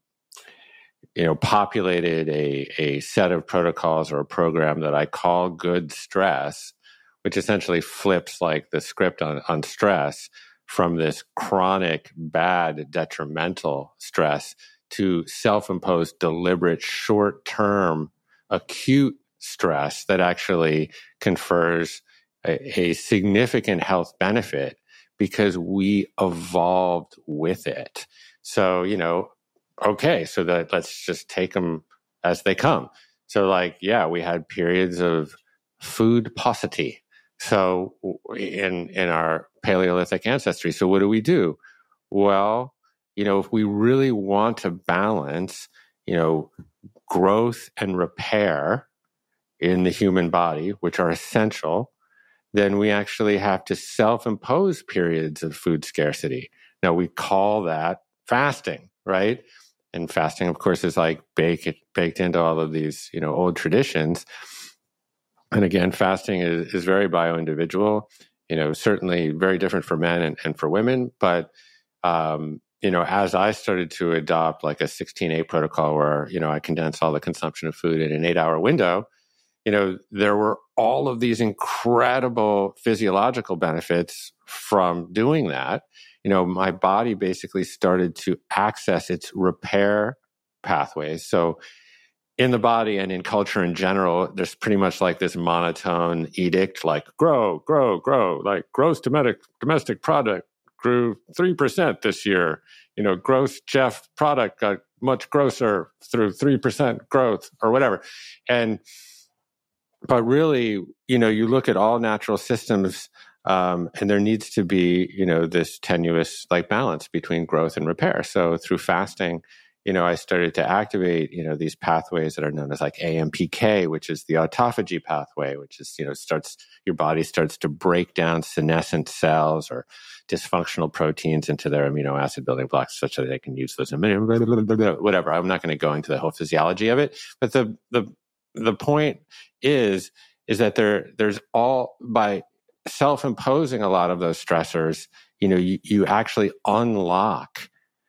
populated a set of protocols or a program that I call Good Stress, which essentially flips like the script on stress from this chronic, bad, detrimental stress to self-imposed, deliberate, short-term, acute stress that actually confers a significant health benefit because we evolved with it. So, okay, so that let's just take them as they come. So like, yeah, we had periods of food paucity. So in our Paleolithic ancestry, so what do? Well, if we really want to balance, growth and repair in the human body, which are essential, then we actually have to self-impose periods of food scarcity. Now, we call that fasting, right? And fasting, of course, is like baked into all of these, old traditions. And again, fasting is very bio-individual, certainly very different for men and for women. But, as I started to adopt like a 16-8 protocol where, I condense all the consumption of food in an 8-hour window, there were all of these incredible physiological benefits from doing that. My body basically started to access its repair pathways. So in the body and in culture in general, there's pretty much like this monotone edict, like grow, like gross domestic product grew 3% this year. Gross Jeff product got much grosser through 3% growth or whatever. But really, you look at all natural systems, and there needs to be, this tenuous like balance between growth and repair. So through fasting, I started to activate, these pathways that are known as like AMPK, which is the autophagy pathway, which is, your body starts to break down senescent cells or dysfunctional proteins into their amino acid building blocks such that they can use those, whatever. I'm not going to go into the whole physiology of it, but the point is that there's all by self-imposing a lot of those stressors, you actually unlock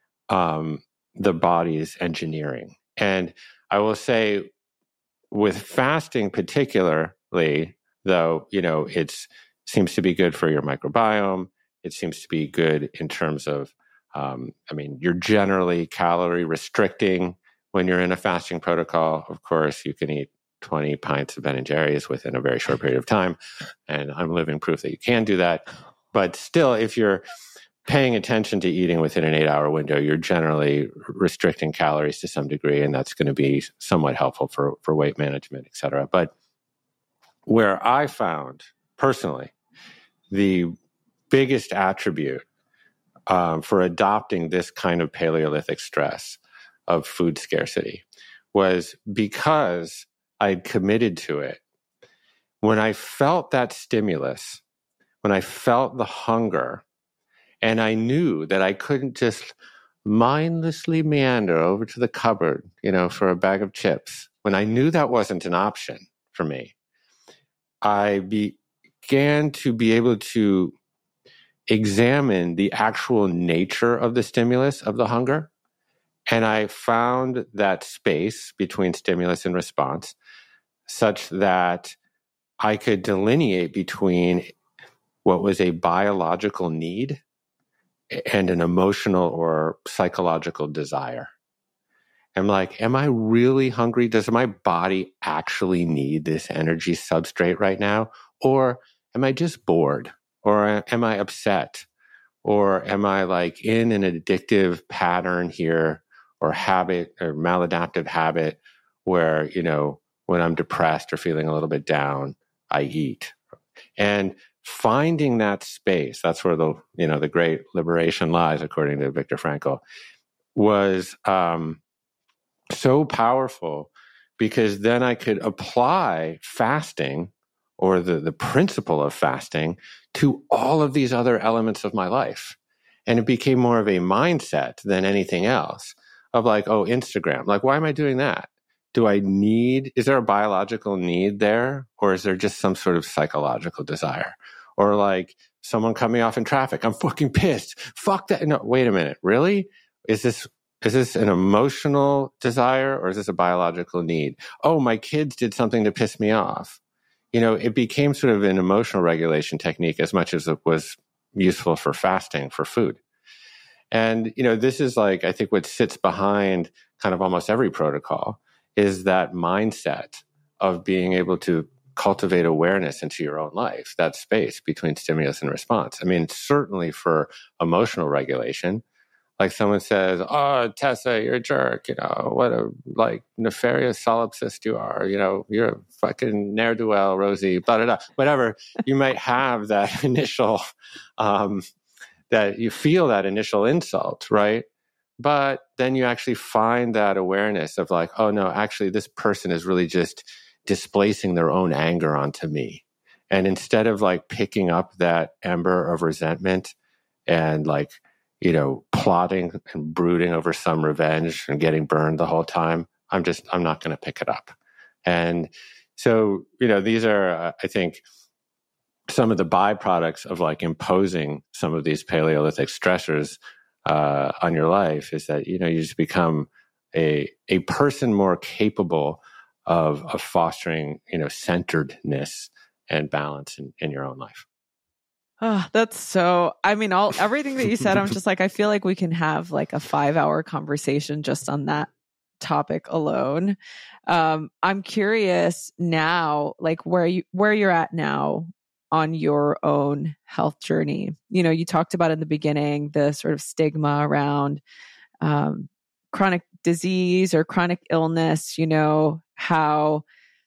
the body's engineering. And I will say with fasting particularly, though, it seems to be good for your microbiome. It seems to be good in terms of, you're generally calorie restricting when you're in a fasting protocol. Of course, you can eat 20 pints of Ben & Jerry's within a very short period of time. And I'm living proof that you can do that. But still, if you're paying attention to eating within an 8-hour window, you're generally restricting calories to some degree, and that's going to be somewhat helpful for weight management, et cetera. But where I found, personally, the biggest attribute for adopting this kind of Paleolithic stress of food scarcity was because I'd committed to it. When I felt that stimulus, when I felt the hunger, and I knew that I couldn't just mindlessly meander over to the cupboard, for a bag of chips, when I knew that wasn't an option for me, I began to be able to examine the actual nature of the stimulus of the hunger. And I found that space between stimulus and response such that I could delineate between what was a biological need and an emotional or psychological desire. I'm like, am I really hungry? Does my body actually need this energy substrate right now? Or am I just bored? Or am I upset? Or am I like in an addictive pattern here or habit or maladaptive habit where, when I'm depressed or feeling a little bit down, I eat. And finding that space, that's where the great liberation lies, according to Viktor Frankl, was so powerful, because then I could apply fasting, or the principle of fasting, to all of these other elements of my life. And it became more of a mindset than anything else of like, oh, Instagram, like, why am I doing that? Is there a biological need there? Or is there just some sort of psychological desire? Or like someone cut me off in traffic, I'm fucking pissed. Fuck that. No, wait a minute. Really? Is this an emotional desire, or is this a biological need? Oh, my kids did something to piss me off. It became sort of an emotional regulation technique as much as it was useful for fasting, for food. And, this is like, I think what sits behind kind of almost every protocol is that mindset of being able to cultivate awareness into your own life, that space between stimulus and response. I mean, certainly for emotional regulation, like someone says, oh, Tessa, you're a jerk, what a nefarious solipsist you are, you're a fucking ne'er-do-well, Rosie, blah, blah, blah, whatever. You might have that initial, that you feel that initial insult, right? But then you actually find that awareness of like, oh no, actually this person is really just displacing their own anger onto me. And instead of like picking up that ember of resentment and like, plotting and brooding over some revenge and getting burned the whole time, I'm not going to pick it up. And so, these are, I think, some of the byproducts of like imposing some of these Paleolithic stressors on your life, is that, you just become a person more capable of fostering, centeredness and balance in your own life. Oh, that's so, everything that you said, I'm just like, I feel like we can have like a 5-hour conversation just on that topic alone. I'm curious now, like where you're at now on your own health journey. You talked about in the beginning, the sort of stigma around chronic disease or chronic illness, how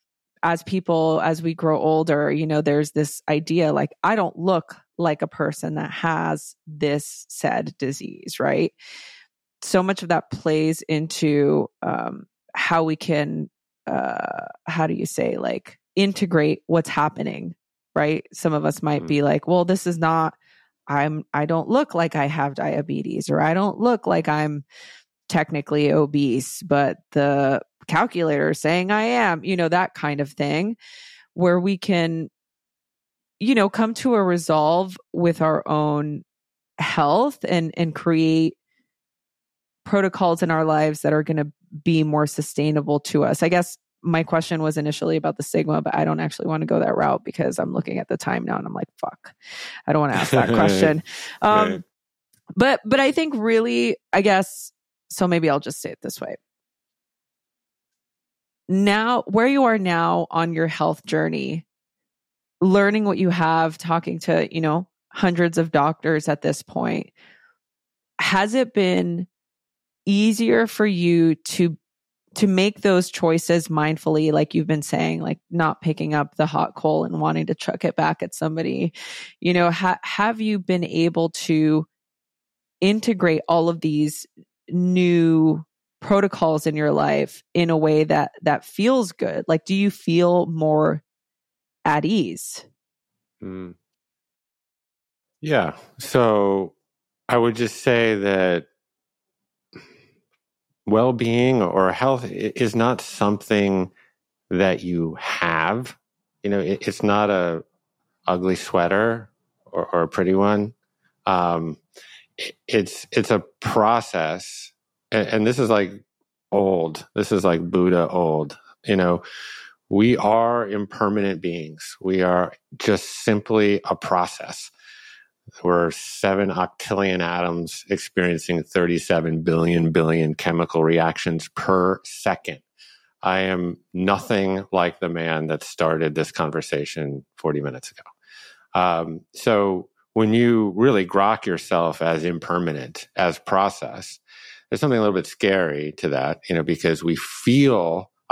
as we grow older, there's this idea like, I don't look like a person that has this said disease, right? So much of that plays into how we can, integrate what's happening, right? Some of us might be like, well, this is not, I don't look like I have diabetes, or I don't look like I'm technically obese, but the calculator is saying I am, that kind of thing, where we can, come to a resolve with our own health and create protocols in our lives that are going to be more sustainable to us. I guess my question was initially about the stigma, but I don't actually want to go that route because I'm looking at the time now and I'm like, fuck, I don't want to ask that question. But I think really, I guess, so maybe I'll just say it this way. Now, where you are now on your health journey, learning what you have, talking to, hundreds of doctors at this point, has it been easier for you to make those choices mindfully, like you've been saying, like not picking up the hot coal and wanting to chuck it back at somebody? Have you been able to integrate all of these new protocols in your life in a way that feels good? Like, do you feel more at ease? Yeah. So I would just say that well-being or health is not something that you have. It's not a ugly sweater or a pretty one. It's a process. And this is like old. This is like Buddha old. We are impermanent beings. We are just simply a process. We're 7 octillion atoms experiencing 37 billion chemical reactions per second. I am nothing like the man that started this conversation 40 minutes ago. So when you really grok yourself as impermanent, as process, there's something a little bit scary to that, because we feel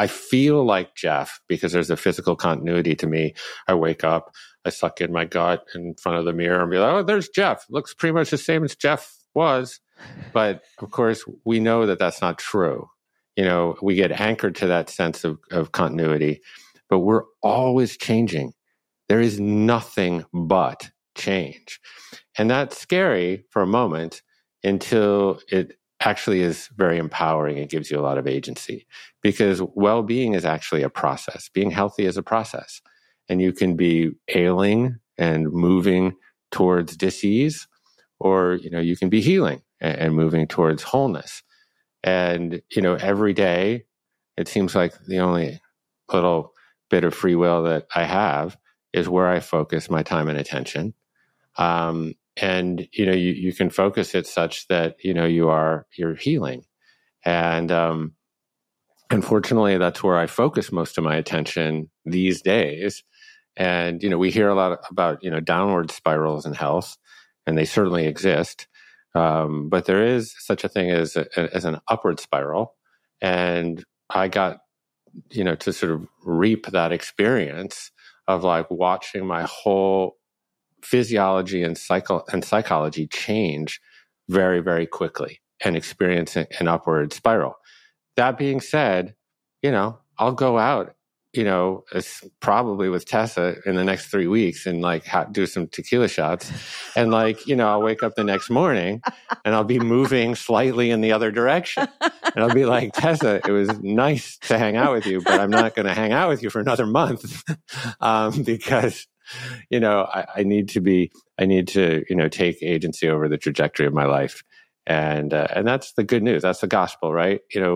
I feel like Jeff because there's a physical continuity to me. I wake up, I suck in my gut in front of the mirror and be like, oh, there's Jeff. Looks pretty much the same as Jeff was. But of course, we know that that's not true. We get anchored to that sense of continuity, but we're always changing. There is nothing but change. And that's scary for a moment until it actually is very empowering. It gives you a lot of agency because well-being is actually a process. Being healthy is a process. And you can be ailing and moving towards disease, or, you can be healing and moving towards wholeness. And, every day, it seems like the only little bit of free will that I have is where I focus my time and attention. And, you can focus it such that, you're healing. And, unfortunately, that's where I focus most of my attention these days. And, we hear a lot about, downward spirals in health, and they certainly exist. But there is such a thing as an upward spiral. And I got, to sort of reap that experience of like watching my whole physiology and psychology change very, very quickly and experience an upward spiral. That being said, I'll go out, probably with Tessa in the next 3 weeks and like do some tequila shots. And I'll wake up the next morning and I'll be moving slightly in the other direction. And I'll be like, Tessa, it was nice to hang out with you, but I'm not going to hang out with you for another month because, I need to, take agency over the trajectory of my life. And that's the good news. That's the gospel, right?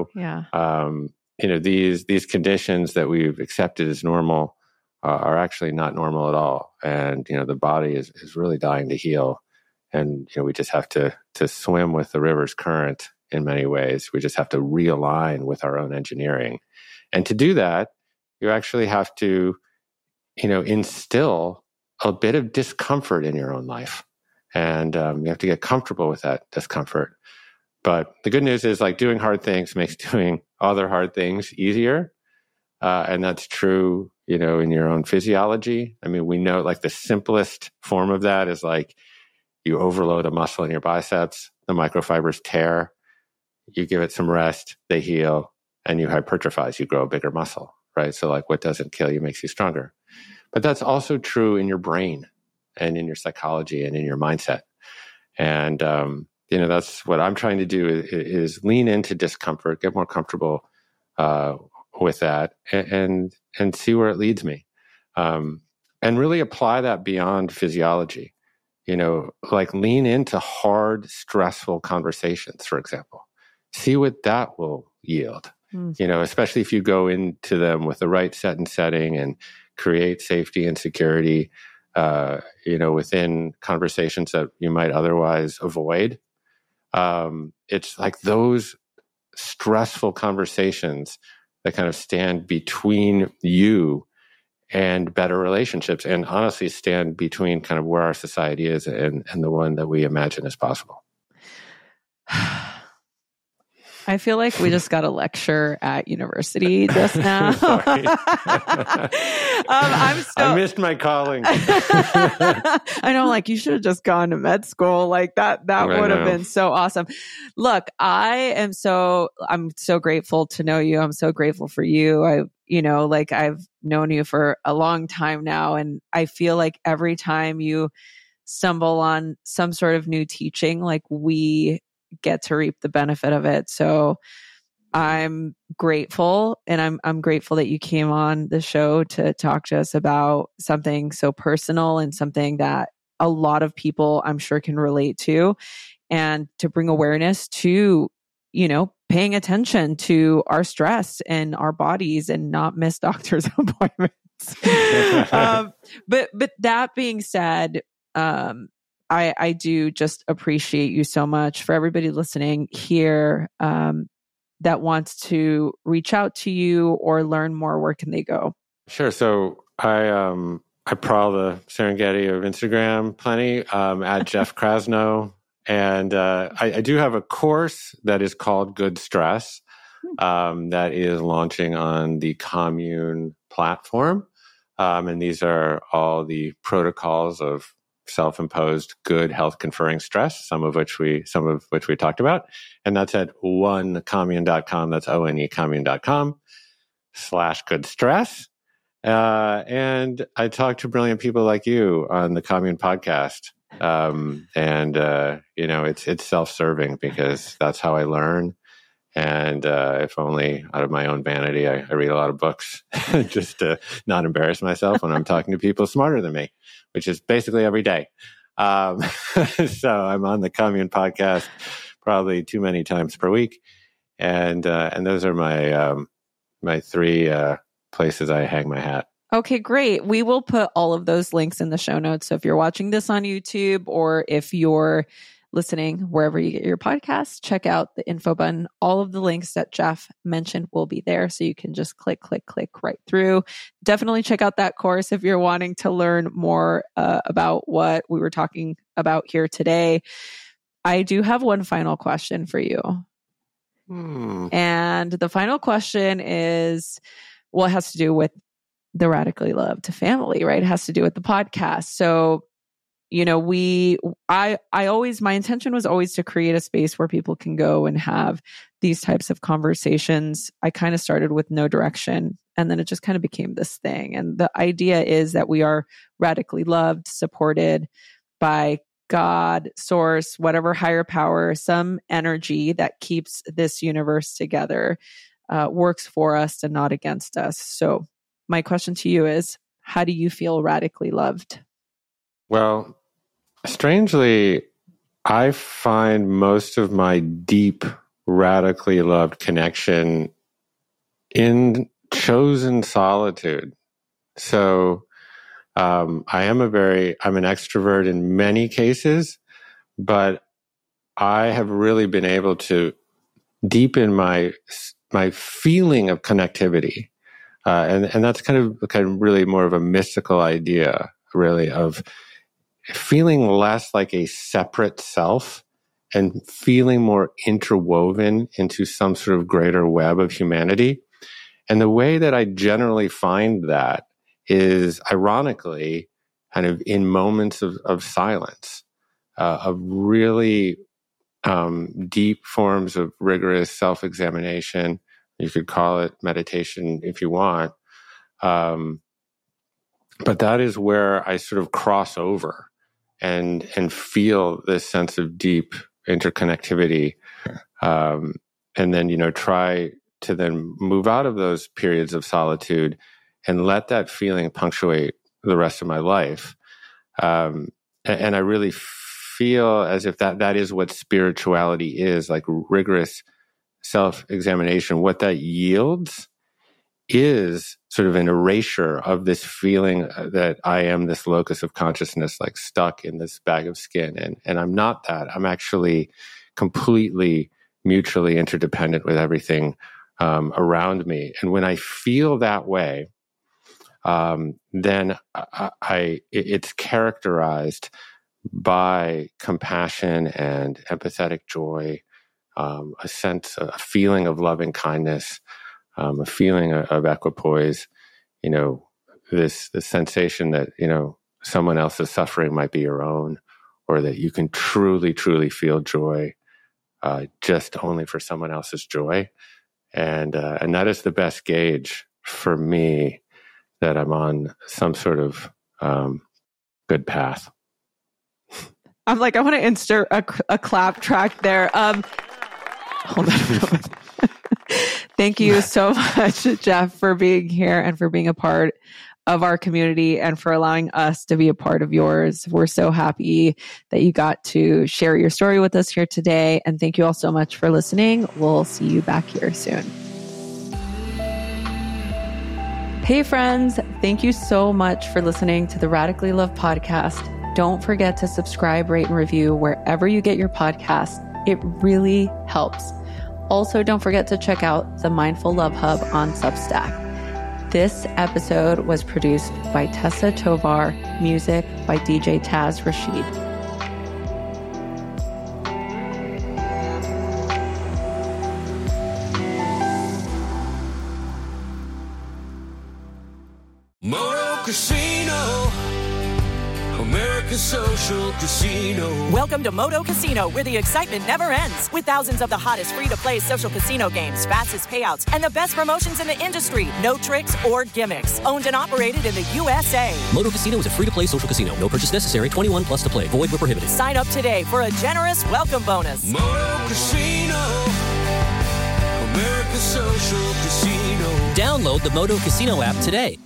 These conditions that we've accepted as normal are actually not normal at all. And, the body is really dying to heal. And, we just have to swim with the river's current in many ways. We just have to realign with our own engineering. And to do that, you actually have to, instill a bit of discomfort in your own life. And you have to get comfortable with that discomfort. But the good news is like doing hard things makes doing other hard things easier. And that's true, in your own physiology. I mean, we know like the simplest form of that is like you overload a muscle in your biceps, the microfibers tear, you give it some rest, they heal, and you hypertrophize, you grow a bigger muscle, right? So like what doesn't kill you makes you stronger. But that's also true in your brain and in your psychology and in your mindset. And, that's what I'm trying to do is lean into discomfort, get more comfortable with that and see where it leads me. And really apply that beyond physiology, like lean into hard, stressful conversations, for example. See what that will yield, especially if you go into them with the right set and setting and create safety and security, within conversations that you might otherwise avoid. It's like those stressful conversations that kind of stand between you and better relationships, and honestly stand between kind of where our society is and the one that we imagine as possible. I feel like we just got a lecture at university just now. I missed my calling. I know, like you should have just gone to med school. Like that would have been so awesome. Look, I'm so grateful to know you. I'm so grateful for you. I've known you for a long time now, and I feel like every time you stumble on some sort of new teaching, like we get to reap the benefit of it. So I'm grateful, and I'm grateful that you came on the show to talk to us about something so personal and something that a lot of people I'm sure can relate to, and to bring awareness to, paying attention to our stress and our bodies and not miss doctor's appointments. But that being said, I do just appreciate you so much. For everybody listening here that wants to reach out to you or learn more, where can they go? Sure. So I prowl the Serengeti of Instagram plenty at Jeff Krasno. And I do have a course that is called Good Stress. that is launching on the Commune platform. And these are all the protocols of self-imposed good health conferring stress, some of which we talked about. And that's at onecommune.com. That's onecommune.com/good stress. And I talk to brilliant people like you on the Commune podcast. It's self-serving because that's how I learn. And if only out of my own vanity, I read a lot of books just to not embarrass myself when I'm talking to people smarter than me, which is basically every day. So I'm on the Commune podcast probably too many times per week. And those are my three places I hang my hat. Okay, great. We will put all of those links in the show notes. So if you're watching this on YouTube or if you're listening wherever you get your podcasts, check out the info button. All of the links that Jeff mentioned will be there. So you can just click right through. Definitely check out that course if you're wanting to learn more about what we were talking about here today. I do have one final question for you. And the final question is, well, it has to do with the Radically Loved family, right? It has to do with the podcast. So, my intention was always to create a space where people can go and have these types of conversations. I kind of started with no direction, and then it just kind of became this thing. And the idea is that we are radically loved, supported by God, source, whatever higher power, some energy that keeps this universe together, works for us and not against us. So my question to you is, how do you feel radically loved? Well, strangely, I find most of my deep, radically loved connection in chosen solitude. So I'm an extrovert in many cases, but I have really been able to deepen my feeling of connectivity. And that's kind of really more of a mystical idea, really, of feeling less like a separate self and feeling more interwoven into some sort of greater web of humanity. And the way that I generally find that is, ironically, kind of in moments of silence, of really deep forms of rigorous self-examination. You could call it meditation if you want. But that is where I sort of cross over and feel this sense of deep interconnectivity. And then, try to then move out of those periods of solitude and let that feeling punctuate the rest of my life. And I really feel as if that is what spirituality is, like rigorous self-examination. What that yields is sort of an erasure of this feeling that I am this locus of consciousness, like stuck in this bag of skin. And I'm not that. I'm actually completely mutually interdependent with everything around me. And when I feel that way, then it's characterized by compassion and empathetic joy, a feeling of loving kindness, a feeling of equipoise, this sensation that, someone else's suffering might be your own, or that you can truly, truly feel joy just only for someone else's joy. And that is the best gauge for me that I'm on some sort of good path. I'm like, I want to insert a clap track there. Hold on. Thank you so much, Jeff, for being here and for being a part of our community and for allowing us to be a part of yours. We're so happy that you got to share your story with us here today. And thank you all so much for listening. We'll see you back here soon. Hey friends, thank you so much for listening to the Radically Loved podcast. Don't forget to subscribe, rate, and review wherever you get your podcasts. It really helps. Also, don't forget to check out the Mindful Love Hub on Substack. This episode was produced by Tessa Tovar, music by DJ Taz Rashid. Casino. American Social Casino. Welcome to Moto Casino, where the excitement never ends. With thousands of the hottest free-to-play social casino games, fastest payouts, and the best promotions in the industry. No tricks or gimmicks. Owned and operated in the USA. Moto Casino is a free-to-play social casino. No purchase necessary. 21 plus to play. Void where prohibited. Sign up today for a generous welcome bonus. Moto Casino. American Social Casino. Download the Moto Casino app today.